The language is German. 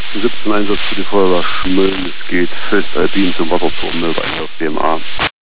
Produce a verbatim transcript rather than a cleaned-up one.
achtundsiebzig Einsatz für die Feuerwehr Schmölln. Es geht Fest Alpin zum Wasserturm, Meldung auf D M A.